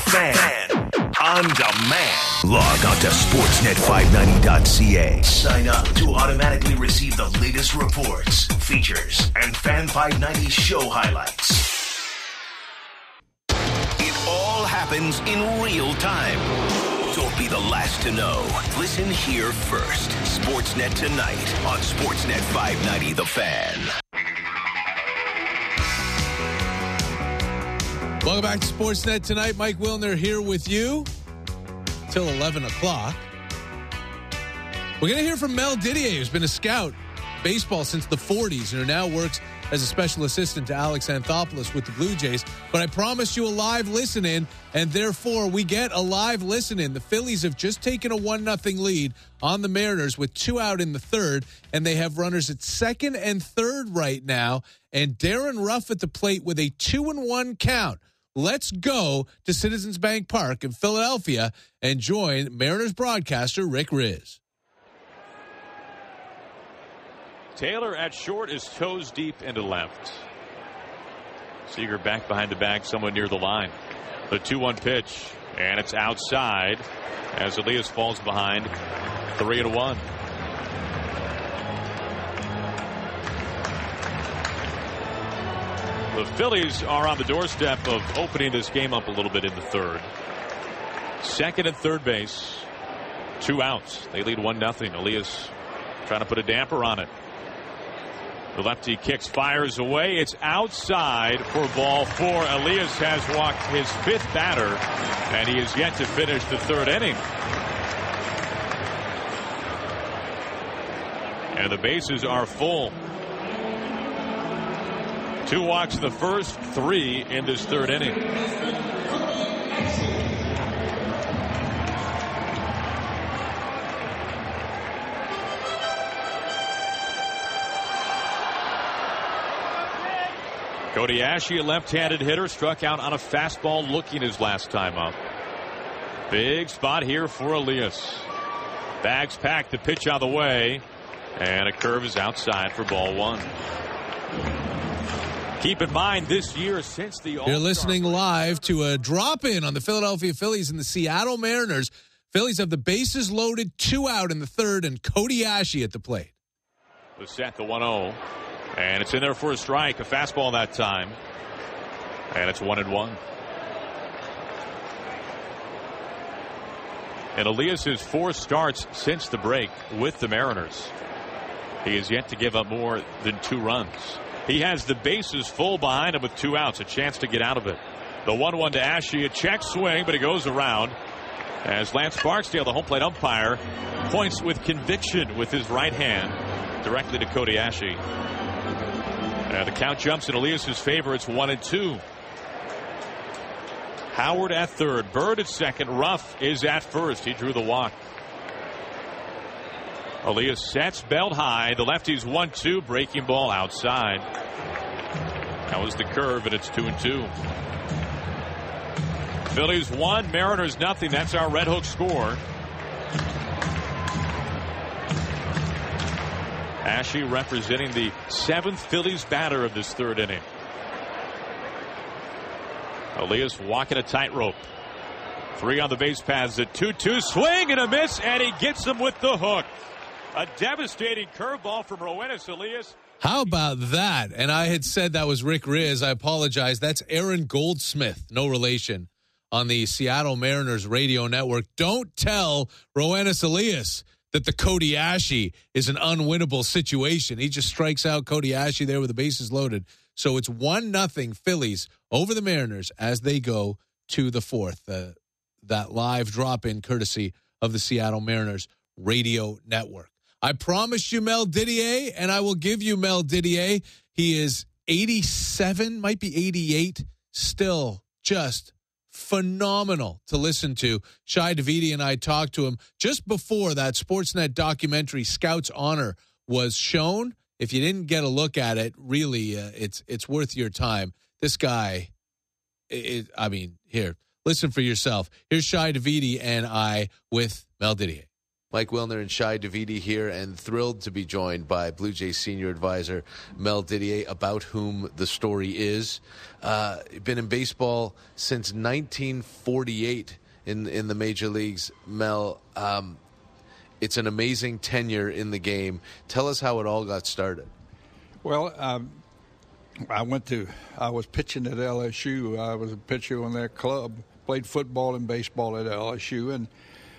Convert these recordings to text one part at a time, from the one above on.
Fan on demand. Log on to sportsnet590.ca. Sign up to automatically receive the latest reports, features, and Fan 590 show highlights. It all happens in real time. Don't be the last to know. Listen here first. Sportsnet tonight on Sportsnet 590 The Fan. Welcome back to Sportsnet tonight. Mike Wilner here with you till 11 o'clock. We're going to hear from Mel Didier, who's been a scout baseball since the 40s and who now works as a special assistant to Alex Anthopoulos with the Blue Jays. But I promised you a live listen-in, and therefore we get a live listen-in. The Phillies have just taken a 1-0 lead on the Mariners with 2 out in the third, and they have runners at second and third right now, and Darren Ruff at the plate with a 2-1 count. Let's go to Citizens Bank Park in Philadelphia and join Mariners broadcaster Rick Riz. Taylor at short is toes deep into left. Seager back behind the bag somewhere near the line. The 2-1 pitch, and it's outside as Elias falls behind 3-1. The Phillies are on the doorstep of opening this game up a little bit in the third. Second and third base, 2 outs. They lead 1-0. Elias trying to put a damper on it. The lefty kicks, fires away. It's outside for ball 4. Elias has walked his 5th batter, and he is yet to finish the third inning. And the bases are full. 2 walks in the first, 3 in this third inning. Cody Asche, a left-handed hitter, struck out on a fastball looking his last time up. Big spot here for Elias. Bags packed, the pitch on the way, and a curve is outside for ball 1. Keep in mind this year since the You're listening live to a drop-in on the Philadelphia Phillies and the Seattle Mariners. Phillies have the bases loaded, 2 out in the third, and Cody Asche at the plate. The set, the 1-0. And it's in there for a strike, a fastball that time. And it's 1-1. And Elias' 4 starts since the break with the Mariners. He is yet to give up more than 2 runs. He has the bases full behind him with 2 outs, a chance to get out of it. The 1-1 to Asche, a check swing, but it goes around. As Lance Barksdale, the home plate umpire, points with conviction with his right hand directly to Cody Asche. The count jumps in Elias' favor. It's 1-2. Howard at third. Bird at second. Ruff is at first. He drew the walk. Elias sets, belt high. The lefty's 1-2. Breaking ball outside. That was the curve, and it's 2-2. Phillies 1, Mariners nothing. That's our Red Hook score. Asche representing the 7th Phillies batter of this third inning. Elias walking a tightrope. 3 on the base paths. A 2-2 swing and a miss, and he gets him with the hook. A devastating curveball from Roenis Elias. How about that? And I had said that was Rick Riz. I apologize. That's Aaron Goldsmith, no relation, on the Seattle Mariners radio network. Don't tell Roenis Elias that the Cody Asche is an unwinnable situation. He just strikes out Cody Asche there with the bases loaded. So it's 1-0 Phillies over the Mariners as they go to the 4th. That live drop-in courtesy of the Seattle Mariners radio network. I promised you Mel Didier, and I will give you Mel Didier. He is 87, might be 88, still just phenomenal to listen to. Shai Davidi and I talked to him just before that Sportsnet documentary Scout's Honor was shown. If you didn't get a look at it, really, it's worth your time. This guy, here, listen for yourself. Here's Shai Davidi and I with Mel Didier. Mike Wilner and Shai Davidi here, and thrilled to be joined by Blue Jays senior advisor Mel Didier, about whom the story is. Been in baseball since 1948 in the major leagues. Mel, it's an amazing tenure in the game. Tell us how it all got started. Well, I was pitching at LSU. I was a pitcher on their club, played football and baseball at LSU, and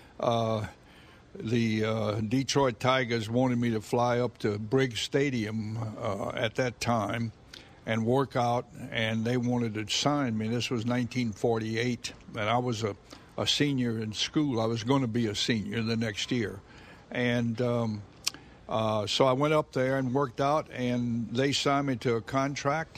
the Detroit Tigers wanted me to fly up to Briggs Stadium at that time and work out, and they wanted to sign me. This was 1948, and I was a senior in school. I was going to be a senior the next year. And so I went up there and worked out, and they signed me to a contract.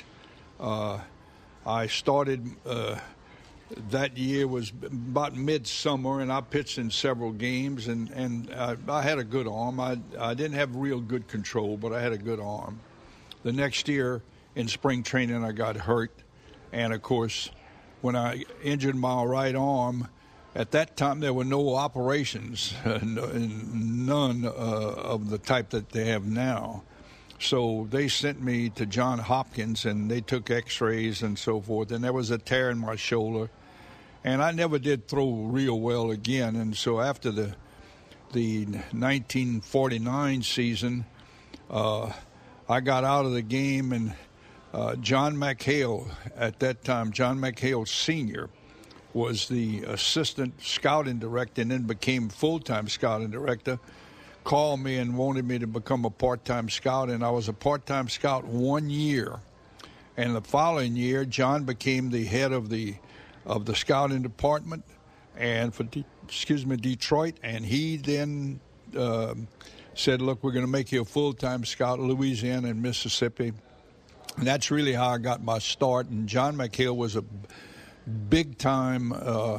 I started that year was about midsummer, and I pitched in several games, and I had a good arm. I didn't have real good control, but I had a good arm. The next year in spring training, I got hurt, and, of course, when I injured my right arm, at that time there were no operations, none of the type that they have now. So they sent me to Johns Hopkins, and they took x-rays and so forth, and there was a tear in my shoulder. And I never did throw real well again. And so after the 1949 season, I got out of the game, and John McHale, at that time, John McHale Sr., was the assistant scouting director and then became full-time scouting director, called me and wanted me to become a part-time scout, and I was a part-time scout 1 year. And the following year, John became the head of the scouting department and for Detroit, and he then said, look, we're going to make you a full-time scout in Louisiana and Mississippi. And that's really how I got my start. And John McHale was a big-time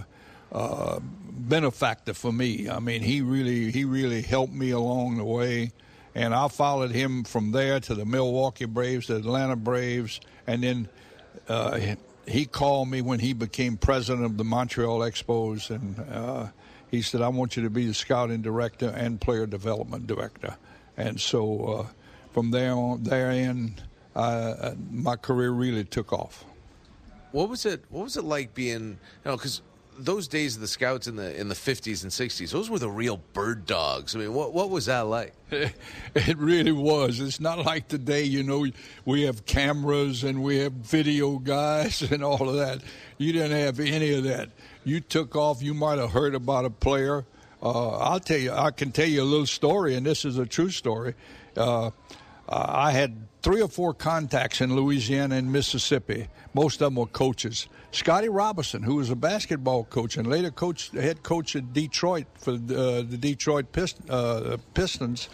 benefactor for me. I mean, he really helped me along the way, and I followed him from there to the Milwaukee Braves, the Atlanta Braves, and then he called me when he became president of the Montreal Expos, and he said, I want you to be the scouting director and player development director. And so from therein, my career really took off. What was it like being, because those days of the scouts in the 50s and 60s, those were the real bird dogs. I mean, what was that like? It really was. It's not like today, we have cameras and we have video guys and all of that. You didn't have any of that. You took off. You might have heard about a player. I can tell you a little story, and this is a true story. I had 3 or 4 contacts in Louisiana and Mississippi. Most of them were coaches. Scotty Robinson, who was a basketball coach and later head coach at Detroit for the Detroit Pistons,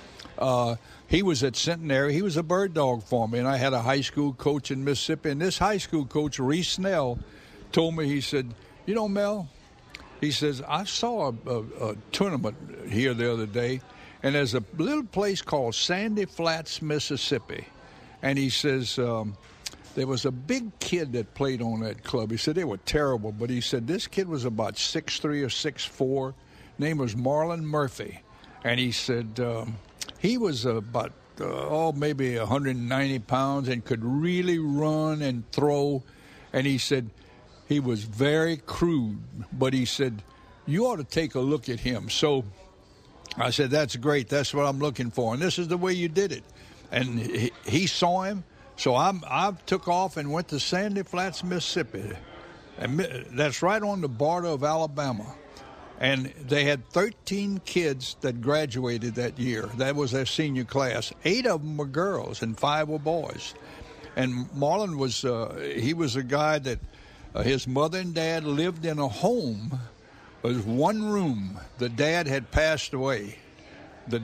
he was at Centenary. He was a bird dog for me, and I had a high school coach in Mississippi. And this high school coach, Reese Snell, told me, he said, Mel, he says, I saw a tournament here the other day, and there's a little place called Sandy Flats, Mississippi. And he says, there was a big kid that played on that club. He said they were terrible, but he said this kid was about 6'3" or 6'4". Name was Marlon Murphy. And he said he was about, maybe 190 pounds and could really run and throw. And he said he was very crude, but he said, you ought to take a look at him. So I said, that's great. That's what I'm looking for. And this is the way you did it. And he saw him. So I took off and went to Sandy Flats, Mississippi. And that's right on the border of Alabama. And they had 13 kids that graduated that year. That was their senior class. 8 of them were girls and 5 were boys. And Marlon was a guy that his mother and dad lived in a home. It was one room. The dad had passed away. So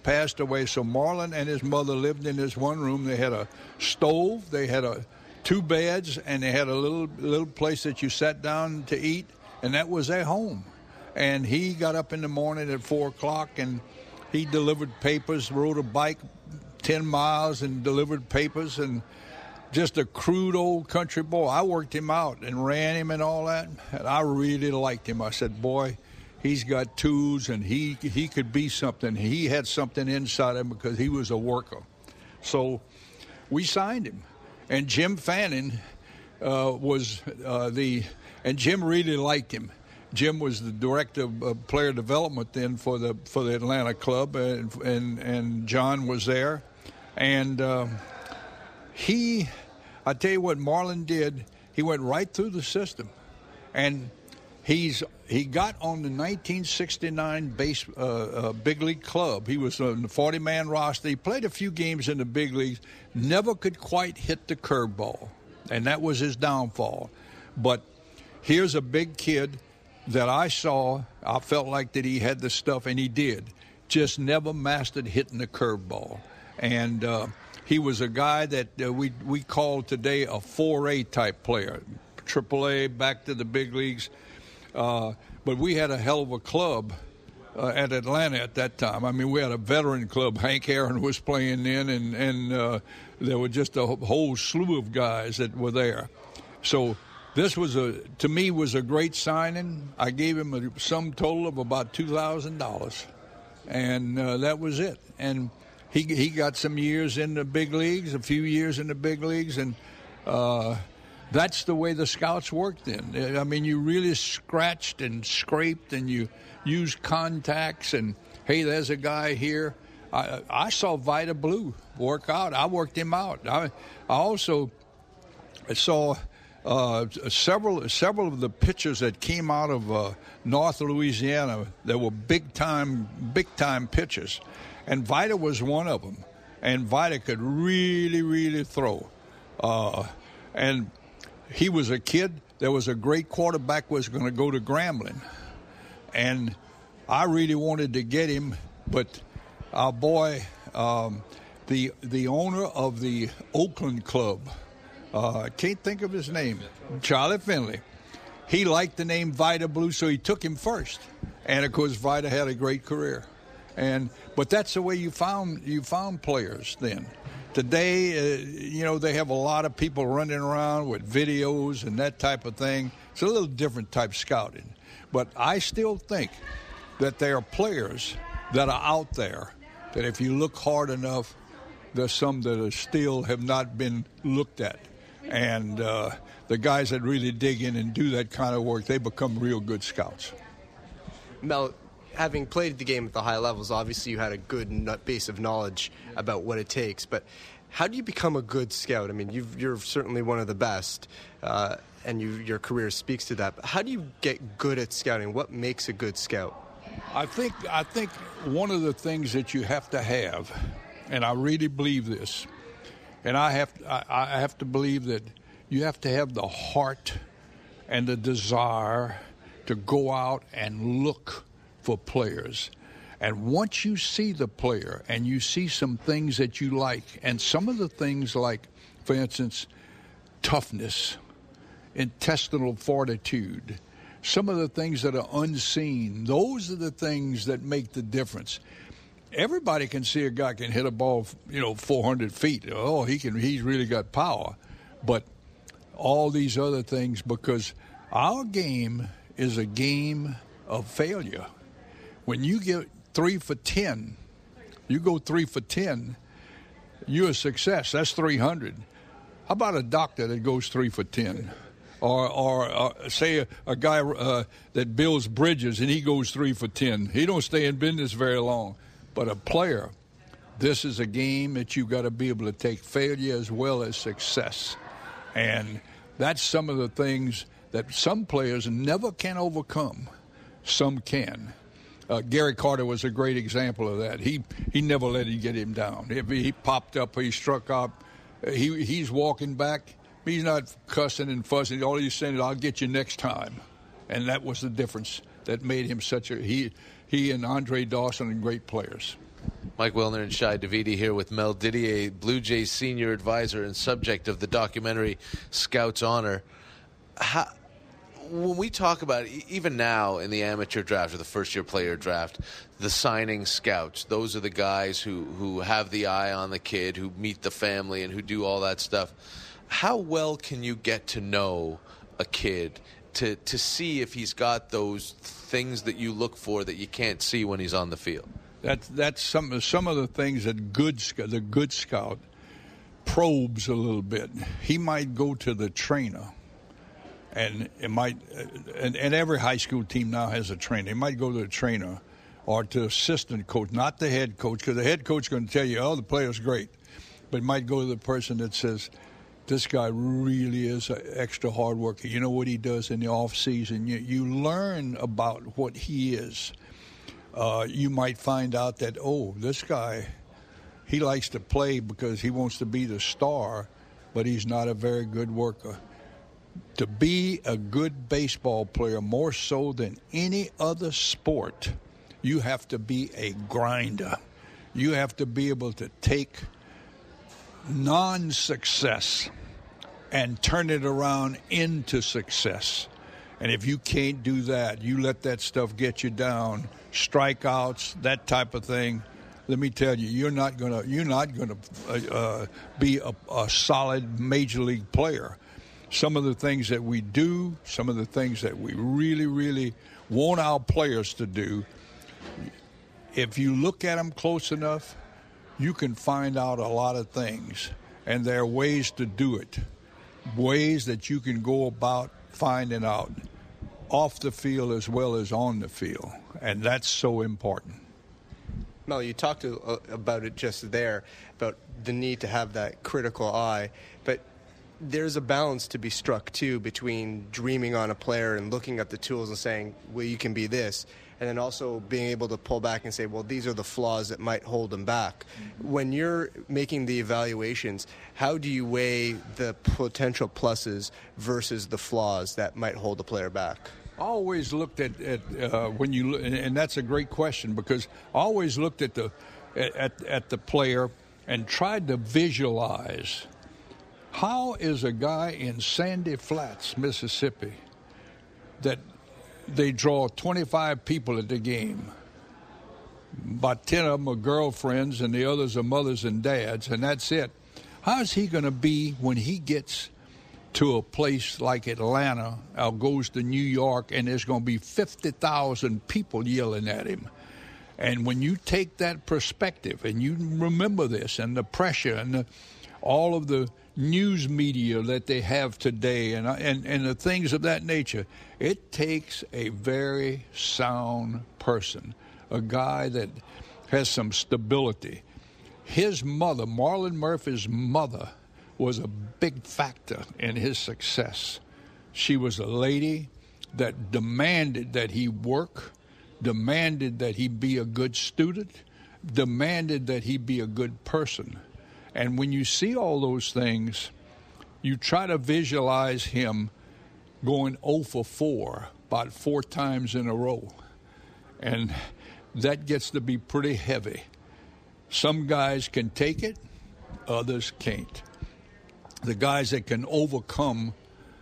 Marlon and his mother lived in this one room. They had a stove, they had 2 beds, and they had a little place that you sat down to eat, and that was their home. And he got up in the morning at 4 o'clock, and he delivered papers, rode a bike 10 miles and delivered papers, and just a crude old country boy. I worked him out and ran him and all that, and I really liked him. I said, boy, he's got tools, and he could be something. He had something inside him because he was a worker. So we signed him. And Jim Fanning was and Jim really liked him. Jim was the director of player development then for the Atlanta club, and John was there. And I tell you what Marlon did, he went right through the system. And he got on the 1969 big league club. He was on the 40-man roster. He played a few games in the big leagues, never could quite hit the curveball, and that was his downfall. But here's a big kid that I saw. I felt like that he had the stuff, and he did. Just never mastered hitting the curveball. And he was a guy that we call today a 4A type player, AAA, back to the big leagues. But we had a hell of a club at Atlanta at that time. I mean, we had a veteran club. Hank Aaron was playing then, and there were just a whole slew of guys that were there. So this was to me was a great signing. I gave him a sum total of about $2,000, and that was it. And he got some years in the big leagues, a few years in the big leagues, and that's the way the scouts worked then. I mean, you really scratched and scraped, and you used contacts, and, hey, there's a guy here. I saw Vida Blue work out. I worked him out. I also saw several of the pitchers that came out of North Louisiana that were big time pitchers, and Vida was one of them. And Vida could really, really throw. And he was a kid. There was a great quarterback was going to go to Grambling, and I really wanted to get him, but our boy, the owner of the Oakland club, I can't think of his name, Charlie Finley. He liked the name Vida Blue, so he took him first. And of course, Vida had a great career. But that's the way you found players then. Today, they have a lot of people running around with videos and that type of thing. It's a little different type scouting. But I still think that there are players that are out there that if you look hard enough, there's some that are still have not been looked at. And the guys that really dig in and do that kind of work, they become real good scouts. Mel, having played the game at the high levels, obviously you had a good base of knowledge about what it takes. But how do you become a good scout? I mean, you're certainly one of the best, and your career speaks to that. But how do you get good at scouting? What makes a good scout? I think one of the things that you have to have, and I really believe this, and I have to believe that you have to have the heart and the desire to go out and look for players. And once you see the player and you see some things that you like, and some of the things like, for instance, toughness, intestinal fortitude, some of the things that are unseen, those are the things that make the difference. Everybody can see a guy can hit a ball, 400 feet. Oh, he's really got power. But all these other things, because our game is a game of failure. When you get 3 for 10, you go 3 for 10, you're a success. That's 300. How about a doctor that goes 3 for 10? Or say a guy that builds bridges and he goes 3 for 10. He don't stay in business very long. But a player, this is a game that you've got to be able to take failure as well as success. And that's some of the things that some players never can overcome. Some can. Gary Carter was a great example of that. He never let it get him down. If he popped up, he struck out, he's walking back. He's not cussing and fussing. All he's saying is, I'll get you next time. And that was the difference that made him such a he and Andre Dawson are great players. Mike Wilner and Shai Davidi here with Mel Didier, Blue Jays senior advisor and subject of the documentary Scout's Honor. When we talk about, even now in the amateur draft or the first-year player draft, the signing scouts, those are the guys who have the eye on the kid, who meet the family and who do all that stuff. How well can you get to know a kid to see if he's got those things that you look for that you can't see when he's on the field? That's some of the things that the good scout probes a little bit. He might go to the trainer, and and every high school team now has a trainer. He might go to the trainer or to assistant coach, not the head coach, because the head coach is going to tell you, oh, the player's great. But he might go to the person that says, this guy really is an extra hard worker. You know what he does in the off season. You learn about what he is. You might find out that, oh, this guy, he likes to play because he wants to be the star, but he's not a very good worker. To be a good baseball player, more so than any other sport, you have to be a grinder. You have to be able to take non-success and turn it around into success. And if you can't do that, you let that stuff get you down, strikeouts, that type of thing. Let me tell you, you're not gonna be a solid major league player. Some of the things that we do, some of the things that we really, really want our players to do, if you look at them close enough, you can find out a lot of things. And there are ways to do it, ways that you can go about finding out off the field as well as on the field. And that's so important. Mel, you talked about it just there, about the need to have that critical eye. But there's a balance to be struck, too, between dreaming on a player and looking at the tools and saying, well, you can be this, and then also being able to pull back and say, well, these are the flaws that might hold him back. When you're making the evaluations, how do you weigh the potential pluses versus the flaws that might hold a player back? I always looked at when you, and that's a great question, because I always looked at the player and tried to visualize, how is a guy in Sandy Flats, Mississippi, that they draw 25 people at the game, about 10 of them are girlfriends and the others are mothers and dads, and that's it. How's he going to be when he gets to a place like Atlanta or goes to New York and there's going to be 50,000 people yelling at him? And when you take that perspective and you remember this and the pressure and all of the news media that they have today and the things of that nature, it takes a very sound person, a guy that has some stability. His mother, Marlon Murphy's mother, was a big factor in his success. She was a lady that demanded that he work, demanded that he be a good student, demanded that he be a good person. And when you see all those things, you try to visualize him going 0 for 4 about 4 times in a row. And that gets to be pretty heavy. Some guys can take it, others can't. The guys that can overcome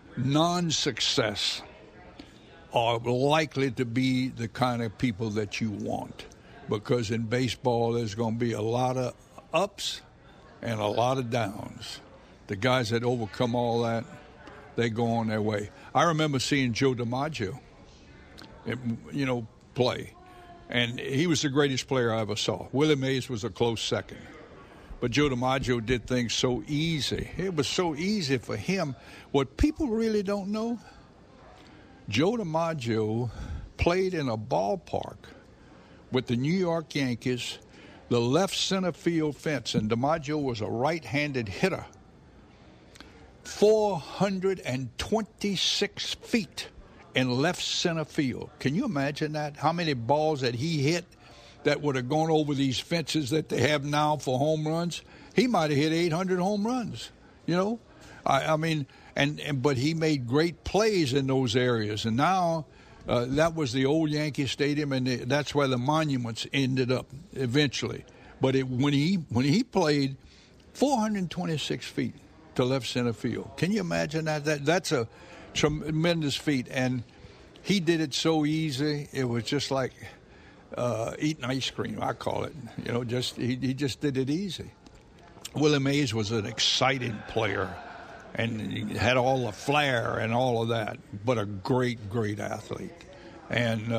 non-success are likely to be the kind of people that you want. Because in baseball, there's going to be a lot of ups and a lot of downs. The guys that overcome all that, they go on their way. I remember seeing Joe DiMaggio, play. And he was the greatest player I ever saw. Willie Mays was a close second. But Joe DiMaggio did things so easy. It was so easy for him. What people really don't know, Joe DiMaggio played in a ballpark with the New York Yankees, the left center field fence, and DiMaggio was a right-handed hitter. 426 feet in left center field. Can you imagine that? How many balls that he hit that would have gone over these fences that they have now for home runs? He might have hit 800 home runs, but he made great plays in those areas. And now that was the old Yankee Stadium, and that's where the monuments ended up eventually. But when he played 426 feet to left center field, can you imagine that? That's a tremendous feat, and he did it so easy. It was just like eating ice cream, I call it. He just did it easy. Willie Mays was an exciting player. and he had all the flair and all of that, but a great, great athlete. And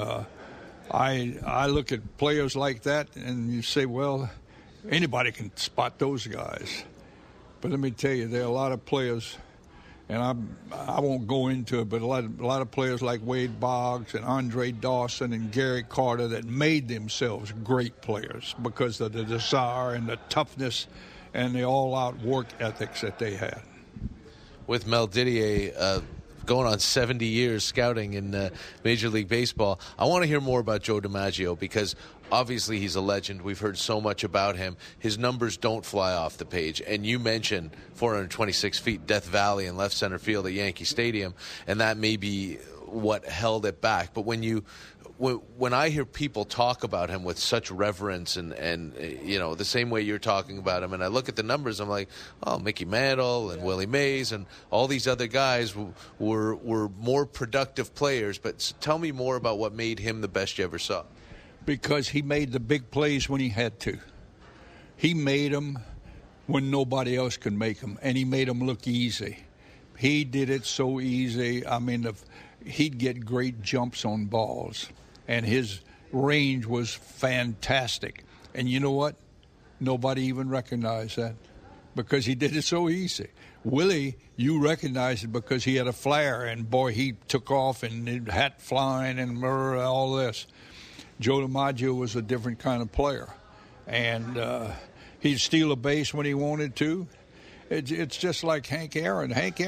I look at players like that, and you say, well, anybody can spot those guys. But let me tell you, there are a lot of players, and I won't go into it, but a lot of players like Wade Boggs and Andre Dawson and Gary Carter that made themselves great players because of the desire and the toughness and the all-out work ethics that they had. With Mel Didier going on 70 years scouting in Major League Baseball, I want to hear more about Joe DiMaggio because obviously he's a legend. We've heard so much about him. His numbers don't fly off the page. And you mentioned 426 feet, Death Valley in left center field at Yankee Stadium, and that may be what held it back. But when I hear people talk about him with such reverence and you know, the same way you're talking about him, and I look at the numbers, I'm like, oh, Mickey Mantle and Willie Mays and all these other guys were more productive players. But tell me more about what made him the best you ever saw. Because he made the big plays when he had to. He made them when nobody else could make them, and he made them look easy. He did it so easy. I mean, he'd get great jumps on balls, and his range was fantastic. And you know what? Nobody even recognized that because he did it so easy. Willie, you recognized it because he had a flair, and boy, he took off and his hat flying and all this. Joe DiMaggio was a different kind of player, and he'd steal a base when he wanted to. It's just like Hank Aaron. Hank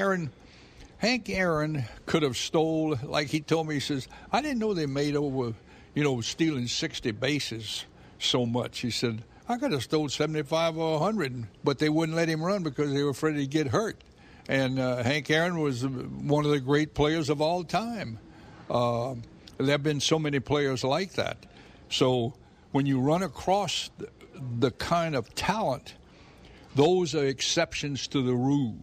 Aaron could have stole, like he told me, he says, I didn't know they made over, stealing 60 bases so much. He said, I could have stole 75 or 100, but they wouldn't let him run because they were afraid he'd get hurt. And Hank Aaron was one of the great players of all time. There have been so many players like that. So when you run across the kind of talent, those are exceptions to the rule.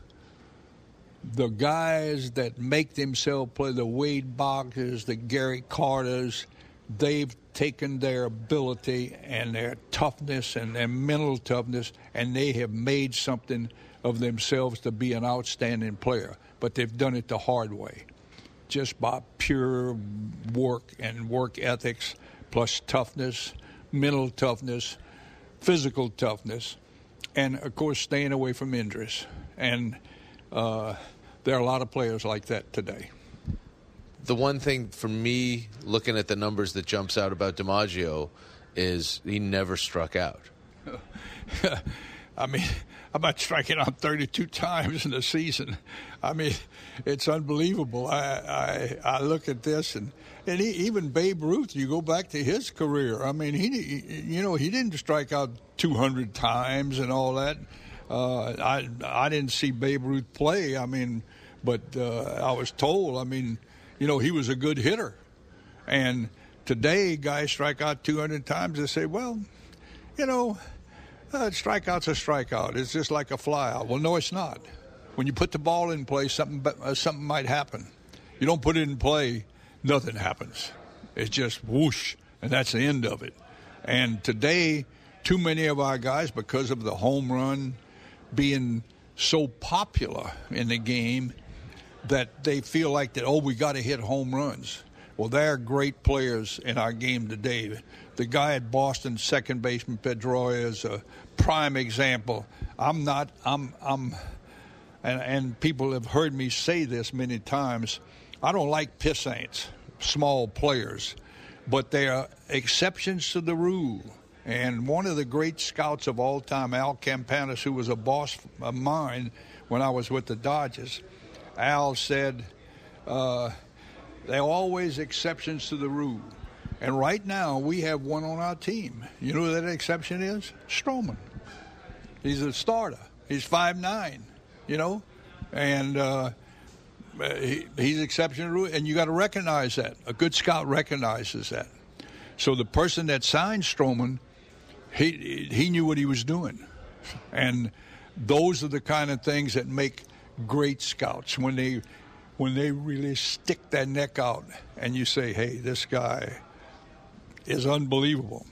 The guys that make themselves play, the Wade Boggs, the Gary Carters, they've taken their ability and their toughness and their mental toughness, and they have made something of themselves to be an outstanding player. But they've done it the hard way, just by pure work and work ethics, plus toughness, mental toughness, physical toughness, and, of course, staying away from injuries. And there are a lot of players like that today. The one thing for me, looking at the numbers that jumps out about DiMaggio, is he never struck out. I mean, about striking out 32 times in a season. I mean, it's unbelievable. I look at this, and even Babe Ruth, you go back to his career. I mean, he didn't strike out 200 times and all that. I didn't see Babe Ruth play. I mean, but I was told, I mean, he was a good hitter. And today, guys strike out 200 times. They say, well, strikeout's a strikeout. It's just like a flyout. Well, no, it's not. When you put the ball in play, something might happen. You don't put it in play, nothing happens. It's just whoosh, and that's the end of it. And today, too many of our guys, because of the home run being so popular in the game, that they feel like that, we got to hit home runs. Well, there are great players in our game today. The guy at Boston, second baseman Pedroia, is a prime example. And people have heard me say this many times, I don't like pissants, small players, but they are exceptions to the rule. And one of the great scouts of all time, Al Campanis, who was a boss of mine when I was with the Dodgers, Al said, there are always exceptions to the rule. And right now, we have one on our team. You know who that exception is? Stroman. He's a starter. He's 5'9", and he's exception to the rule. And you got to recognize that. A good scout recognizes that. So the person that signed Stroman, he knew what he was doing. And those are the kind of things that make great scouts, when they really stick their neck out and you say, hey, this guy is unbelievable.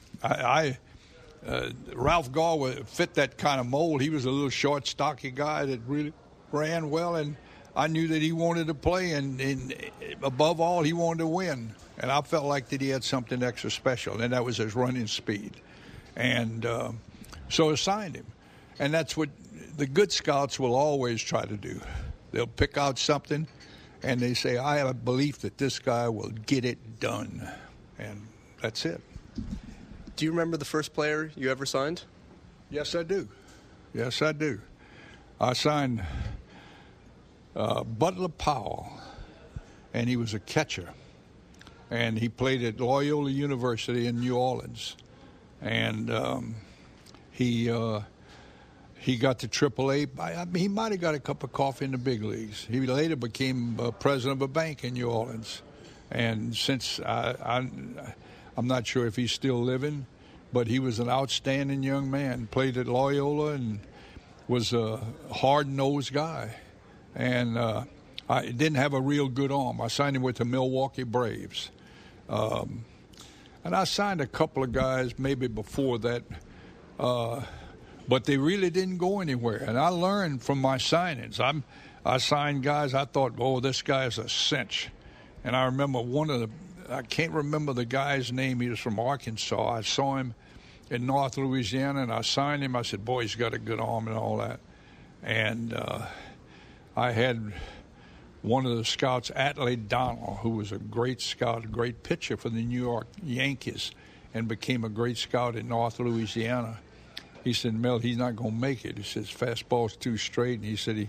Ralph Gall fit that kind of mold. He was a little short, stocky guy that ran well, and I knew that he wanted to play, and above all, he wanted to win. And I felt like that he had something extra special, and that was his running speed. And so I signed him. And that's what the good scouts will always try to do. They'll pick out something, and they say, I have a belief that this guy will get it done. And that's it. Do you remember the first player you ever signed? Yes, I do. Yes, I do. I signed Butler Powell, and he was a catcher. And he played at Loyola University in New Orleans. And he got to AAA. He might have got a cup of coffee in the big leagues. He later became president of a bank in New Orleans. And since I'm not sure if he's still living, but he was an outstanding young man. Played at Loyola and was a hard-nosed guy. And I didn't have a real good arm. I signed him with the Milwaukee Braves. And I signed a couple of guys maybe before that, but they really didn't go anywhere. And I learned from my signings. I signed guys I thought, oh, this guy is a cinch. And I remember I can't remember the guy's name. He was from Arkansas. I saw him in North Louisiana, and I signed him. I said, boy, he's got a good arm and all that. And I had one of the scouts, Atlee Donald, who was a great scout, a great pitcher for the New York Yankees, and became a great scout in North Louisiana. He said, Mel, he's not going to make it. He says, fastball's too straight. And he said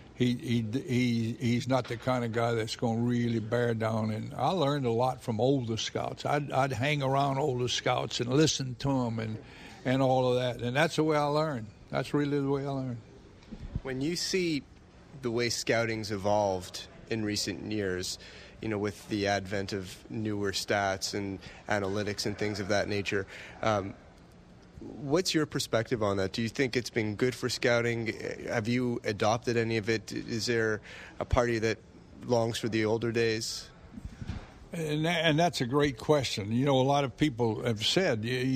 he's not the kind of guy that's going to really bear down. And I learned a lot from older scouts. I'd hang around older scouts and listen to them and all of that. And that's the way I learned. That's really the way I learned. When you see the way scouting's evolved in recent years, with the advent of newer stats and analytics and things of that nature, what's your perspective on that? Do you think it's been good for scouting? Have you adopted any of it? Is there a party that longs for the older days? And that's a great question. A lot of people have said, we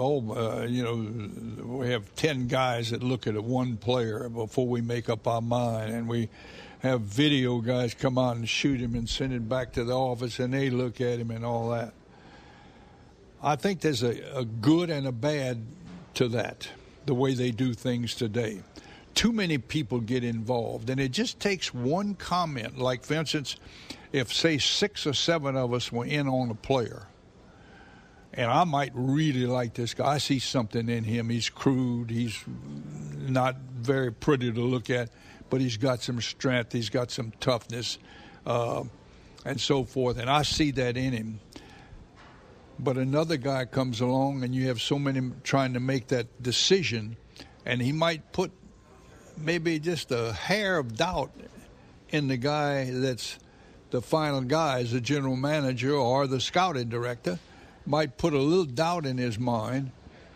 have 10 guys that look at one player before we make up our mind, and we have video guys come out and shoot him and send it back to the office, and they look at him and all that. I think there's a good and a bad to that, the way they do things today. Too many people get involved, and it just takes one comment. Like, for instance, if, say, 6 or 7 of us were in on a player, and I might really like this guy, I see something in him. He's crude. He's not very pretty to look at, but he's got some strength. He's got some toughness and so forth, and I see that in him. But another guy comes along, and you have so many trying to make that decision, and he might put maybe just a hair of doubt in the guy that's the final guy, as the general manager or the scouting director, might put a little doubt in his mind.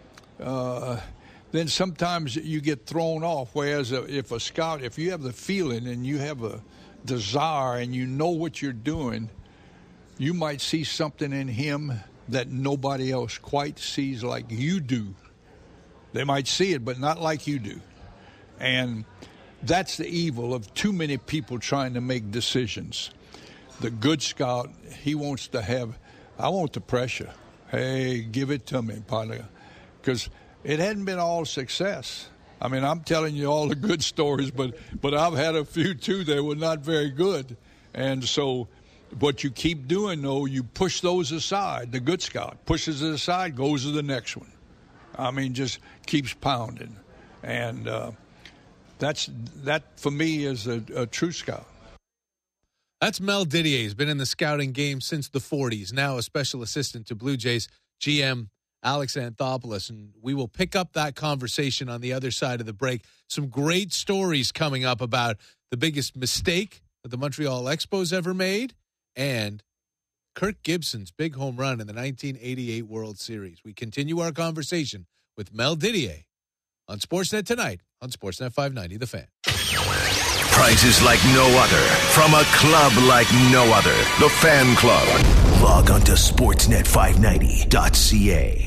Then sometimes you get thrown off, whereas if you have the feeling and you have a desire and you know what you're doing, you might see something in him that nobody else quite sees like you do. They might see it, but not like you do. And that's the evil of too many people trying to make decisions. The good scout, he wants to have, I want the pressure. Hey, give it to me, partner. Because it hadn't been all success. I mean, I'm telling you all the good stories, but I've had a few, too, that were not very good. And so what you keep doing, though, you push those aside. The good scout pushes it aside, goes to the next one. I mean, just keeps pounding. And that, for me, is a true scout. That's Mel Didier. He's been in the scouting game since the 40s, now a special assistant to Blue Jays GM Alex Anthopoulos. And we will pick up that conversation on the other side of the break. Some great stories coming up about the biggest mistake that the Montreal Expos ever made and Kirk Gibson's big home run in the 1988 World Series. We continue our conversation with Mel Didier on Sportsnet tonight on Sportsnet 590, The Fan. Prizes like no other from a club like no other. The Fan Club. Log on to sportsnet590.ca.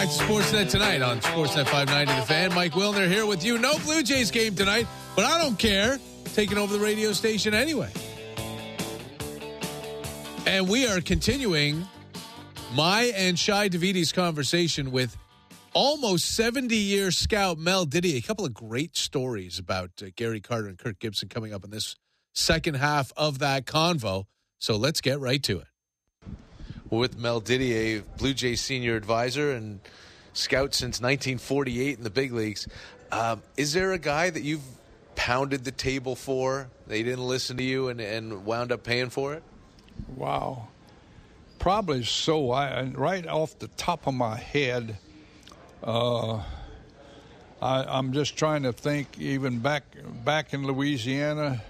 back to Sportsnet Tonight on Sportsnet 590 The Fan. Mike Wilner here with you. No Blue Jays game tonight, but I don't care. Taking over the radio station anyway. And we are continuing my and Shai Davidi's conversation with almost 70-year scout Mel Didier. A couple of great stories about Gary Carter and Kirk Gibson coming up in this second half of that convo. So let's get right to it. With Mel Didier, Blue Jays senior advisor and scout since 1948 in the big leagues. Is there a guy that you've pounded the table for, they didn't listen to you and wound up paying for it? Wow. Probably so. Right off the top of my head, I'm just trying to think, even back in Louisiana.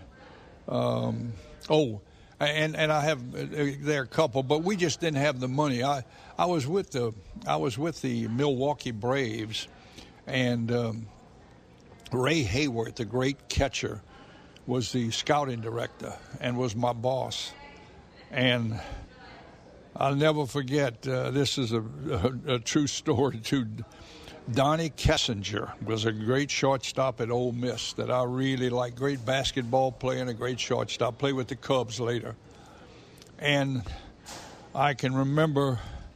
And I have there a couple, but we just didn't have the money. I was with the Milwaukee Braves, and Ray Hayward, the great catcher, was the scouting director and was my boss. And I'll never forget. This is a true story too. Donnie Kessinger was a great shortstop at Ole Miss that I really like. Great basketball player and a great shortstop. Played with the Cubs later. And I can remember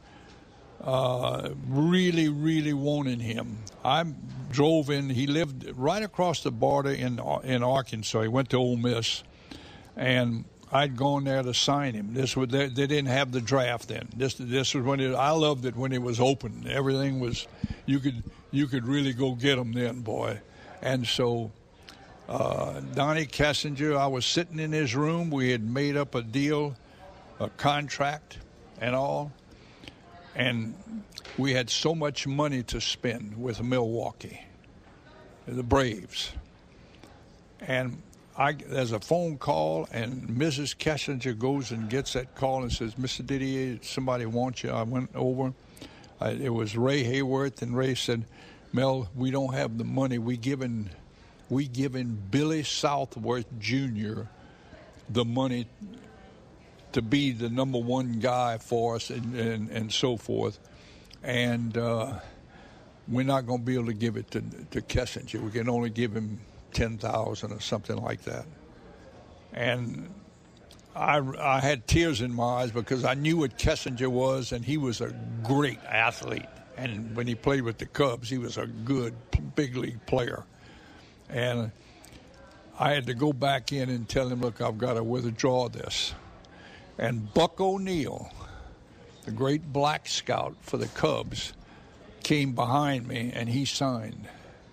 really, really wanting him. I drove in. He lived right across the border in Arkansas. He went to Ole Miss. And I'd gone there to sign him. They didn't have the draft then. This was when I loved it when it was open. Everything was you could really go get them then, boy. And so Donnie Kessinger, I was sitting in his room. We had made up a deal, a contract, and all. And we had so much money to spend with Milwaukee, the Braves, and there's a phone call, and Mrs. Kessinger goes and gets that call and says, "Mr. Didier, somebody wants you." I went over. It was Ray Hayworth, and Ray said, "Mel, we don't have the money. We given Billy Southworth Jr. the money to be the number one guy for us and so forth. And we're not going to be able to give it to Kessinger. We can only give him $10,000 or something like that." And I had tears in my eyes because I knew what Kessinger was, and he was a great athlete. And when he played with the Cubs, he was a good big league player. And I had to go back in and tell him, "Look, I've got to withdraw this." And Buck O'Neill, the great black scout for the Cubs, came behind me, and he signed.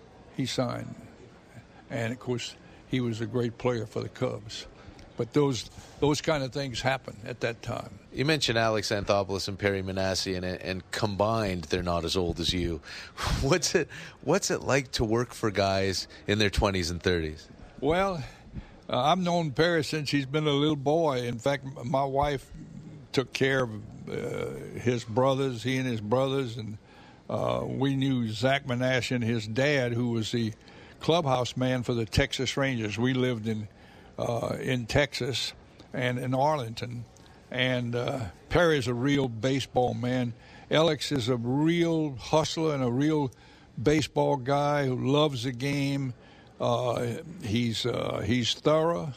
And, of course, he was a great player for the Cubs. But those kind of things happen at that time. You mentioned Alex Anthopoulos and Perry Manassian, and combined, they're not as old as you. What's it like to work for guys in their 20s and 30s? Well, I've known Perry since he's been a little boy. In fact, my wife took care of his brothers, he and his brothers, and we knew Zach Manassian, his dad, who was the clubhouse man for the Texas Rangers. We lived in Texas and in Arlington. And Perry's a real baseball man. Alex is a real hustler and a real baseball guy who loves the game. He's thorough.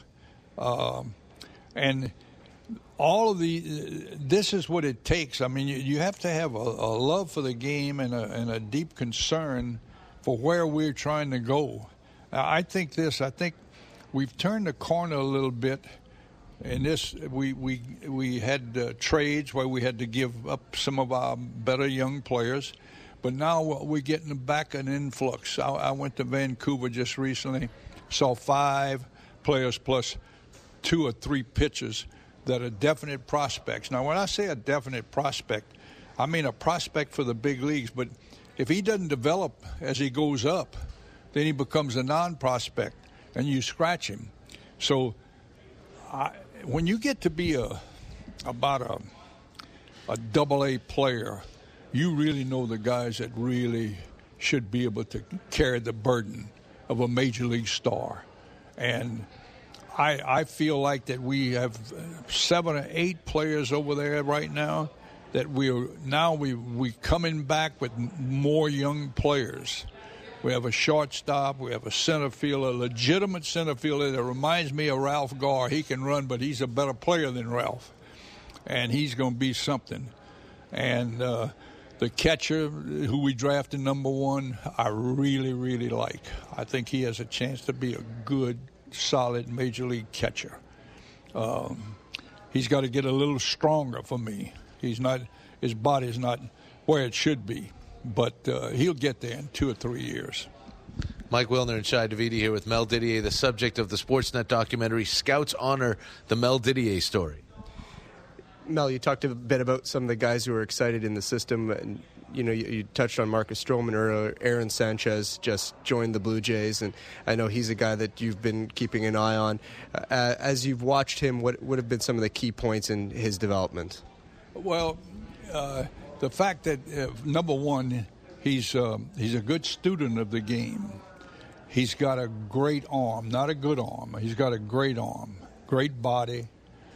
And all of this is what it takes. I mean, you have to have a love for the game and a deep concern for where we're trying to go. I think we've turned the corner a little bit. In this, we had trades where we had to give up some of our better young players, but now we're getting back an influx. I went to Vancouver just recently, saw 5 players plus 2 or 3 pitchers that are definite prospects. Now, when I say a definite prospect, I mean a prospect for the big leagues, but if he doesn't develop as he goes up, then he becomes a non-prospect, and you scratch him. So when you get to be about a double-A player, you really know the guys that really should be able to carry the burden of a major league star. And I feel like that we have 7 or 8 players over there right now that we're coming back with more young players. We have a shortstop. We have a center fielder, a legitimate center fielder that reminds me of Ralph Garr. He can run, but he's a better player than Ralph, and he's going to be something. And the catcher who we drafted number 1, I really, really like. I think he has a chance to be a good, solid major league catcher. He's got to get a little stronger for me. His body's not where it should be. But he'll get there in 2 or 3 years. Mike Wilner and Shai Davidi here with Mel Didier, the subject of the Sportsnet documentary Scouts Honor the Mel Didier Story. Mel, you talked a bit about some of the guys who are excited in the system. And, you touched on Marcus Stroman earlier. Aaron Sanchez just joined the Blue Jays, and I know he's a guy that you've been keeping an eye on. As you've watched him, what would have been some of the key points in his development? Well, the fact that, number 1, he's a good student of the game. He's got a great arm, not a good arm. He's got a great arm, great body.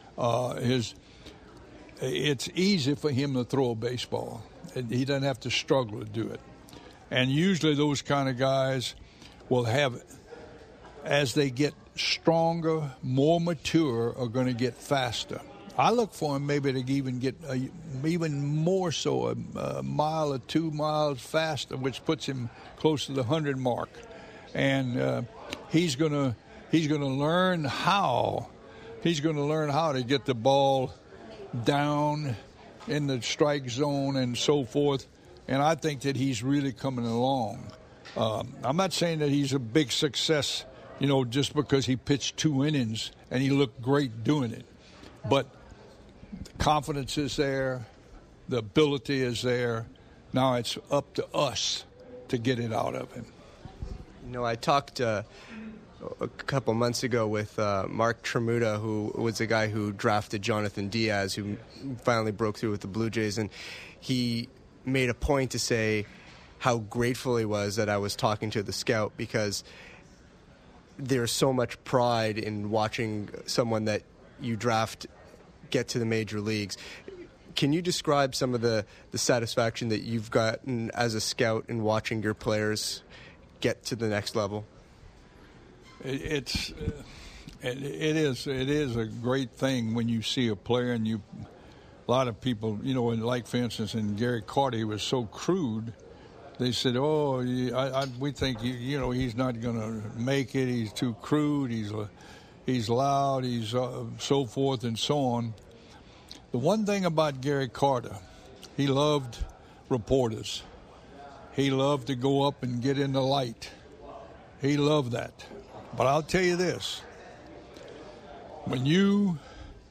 It's easy for him to throw a baseball. He doesn't have to struggle to do it. And usually those kind of guys will have, as they get stronger, more mature, are going to get faster. I look for him maybe to even get even more so a mile or 2 miles faster, which puts him close to the 100 mark. And he's going to learn how to get the ball down in the strike zone and so forth. And I think that he's really coming along. I'm not saying that he's a big success, just because he pitched 2 innings and he looked great doing it. But the confidence is there. The ability is there. Now it's up to us to get it out of him. I talked a couple months ago with Mark Tremuta, who was the guy who drafted Jonathan Diaz, who finally broke through with the Blue Jays. And he made a point to say how grateful he was that I was talking to the scout, because there's so much pride in watching someone that you draft get to the major leagues. Can you describe some of the satisfaction that you've gotten as a scout in watching your players get to the next level? It is a great thing when you see a player and a lot of people, like for instance in Gary Carter, he was so crude. They said, we think he's not going to make it. He's too crude. He's loud. He's so forth and so on. The one thing about Gary Carter, he loved reporters. He loved to go up and get in the light. He loved that. But I'll tell you this. When you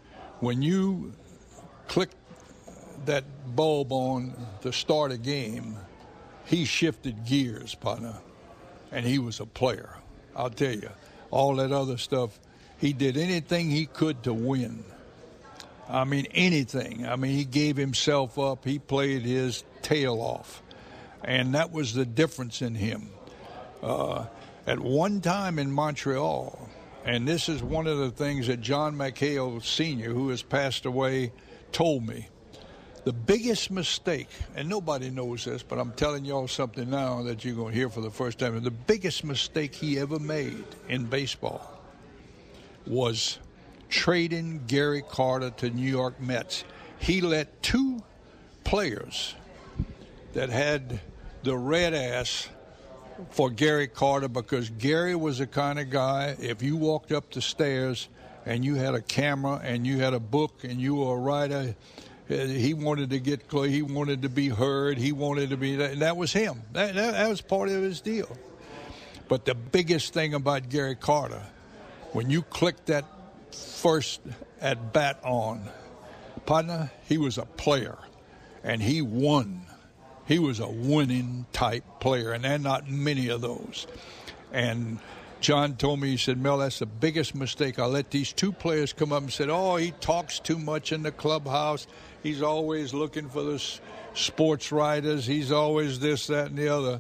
click that bulb on to start a game, he shifted gears, partner, and he was a player. I'll tell you, all that other stuff, he did anything he could to win. I mean, anything. I mean, he gave himself up. He played his tail off, and that was the difference in him. At one time in Montreal, and this is one of the things that John McHale Sr., who has passed away, told me. The biggest mistake, and nobody knows this, but I'm telling y'all something now that you're going to hear for the first time. The biggest mistake he ever made in baseball was trading Gary Carter to New York Mets. He let 2 players that had the red ass for Gary Carter, because Gary was the kind of guy, if you walked up the stairs and you had a camera and you had a book and you were a writer, he wanted to get close, he wanted to be heard, he wanted to be, that was him. That was part of his deal. But the biggest thing about Gary Carter, when you click that first at bat on, partner, he was a player and he won. He was a winning type player, and there are not many of those. And John told me, he said, Mel, that's the biggest mistake. I let these 2 players come up and said, he talks too much in the clubhouse. He's always looking for the sports writers. He's always this, that, and the other.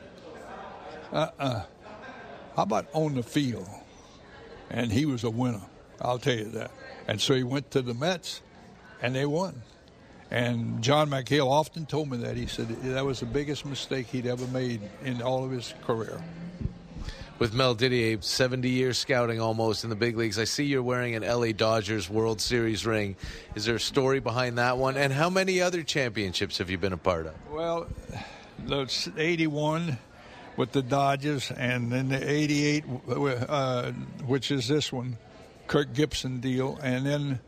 How about on the field? And he was a winner, I'll tell you that. And so he went to the Mets, and they won. And John McHale often told me that. He said that was the biggest mistake he'd ever made in all of his career. With Mel Didier, 70 years scouting almost in the big leagues. I see you're wearing an LA Dodgers World Series ring. Is there a story behind that one? And how many other championships have you been a part of? Well, the 81 with the Dodgers, and then the 88, which is this one, Kirk Gibson deal, and then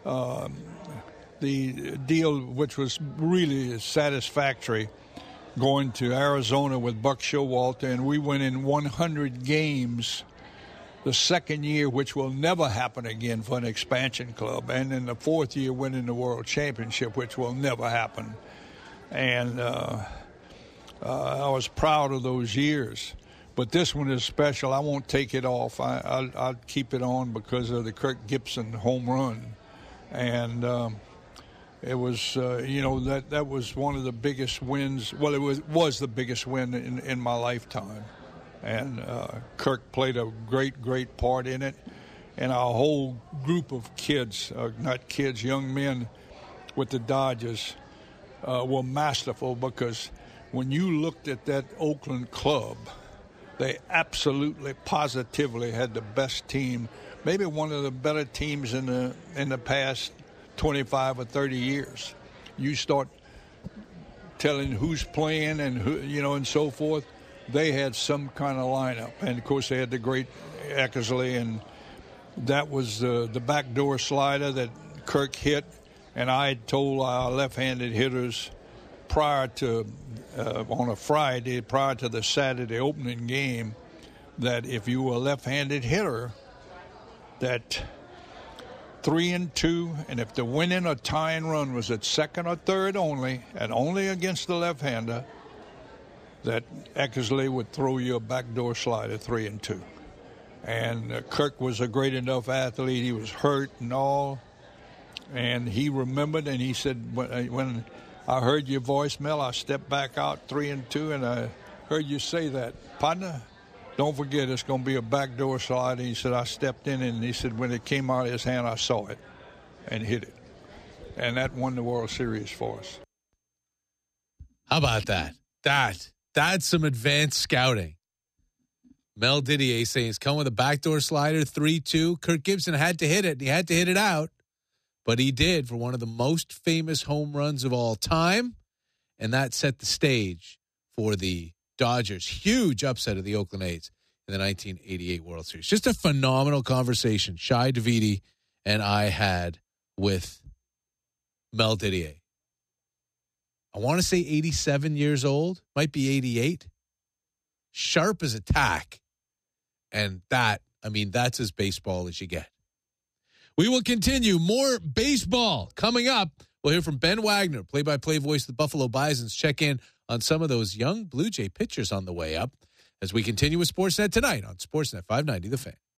the deal which was really satisfactory, going to Arizona with Buck Showalter, and we went in 100 games the second year, which will never happen again for an expansion club, and in the fourth year winning the World Championship, which will never happen. And I was proud of those years. But this one is special. I won't take it off. I'll keep it on because of the Kirk Gibson home run. And it was, that was one of the biggest wins. Well, it was the biggest win in my lifetime. And Kirk played a great part in it. And our whole group of kids, young men with the Dodgers were masterful, because when you looked at that Oakland club, they absolutely, positively had the best team, maybe one of the better teams in the past 25 or 30 years. You start telling who's playing and who, and so forth. They had some kind of lineup, and of course they had the great Eckersley, and that was the backdoor slider that Kirk hit. And I had told our left-handed hitters prior to on a Friday, prior to the Saturday opening game, that if you were a left-handed hitter, that 3-2, and if the winning or tying run was at second or third only, and only against the left-hander, that Eckersley would throw you a backdoor slider 3-2. And Kirk was a great enough athlete. He was hurt and all, and he remembered, and he said, when I heard your voicemail, I stepped back out 3-2, and I heard you say that, partner, don't forget it's going to be a backdoor slide. And he said, I stepped in, and he said when it came out of his hand, I saw it and hit it. And that won the World Series for us. How about that? That's some advanced scouting. Mel Didier saying he's come with a backdoor slider, 3-2. Kirk Gibson had to hit it, and he had to hit it out. But he did for one of the most famous home runs of all time, and that set the stage for the Dodgers' huge upset of the Oakland A's in the 1988 World Series. Just a phenomenal conversation Shi Davidi and I had with Mel Didier. I want to say 87 years old, might be 88. Sharp as a tack. And that's as baseball as you get. We will continue. More baseball coming up. We'll hear from Ben Wagner, play-by-play voice of the Buffalo Bisons. Check in on some of those young Blue Jay pitchers on the way up as we continue with Sportsnet tonight on Sportsnet 590 The Fan.